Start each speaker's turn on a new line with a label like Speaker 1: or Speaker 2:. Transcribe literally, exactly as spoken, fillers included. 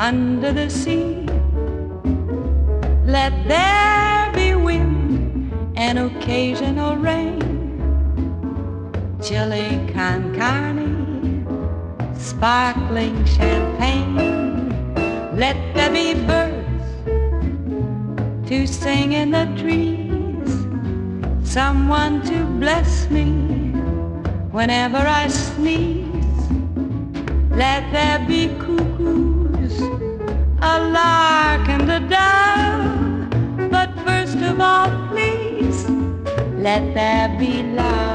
Speaker 1: under the sea. Let there be wind and occasional rain, chili con carne, sparkling champagne. Let there be birds to sing in the trees, someone to bless me whenever I sneeze. Let there be cuckoos, a lark and a dove, but first of all, please, let there be love.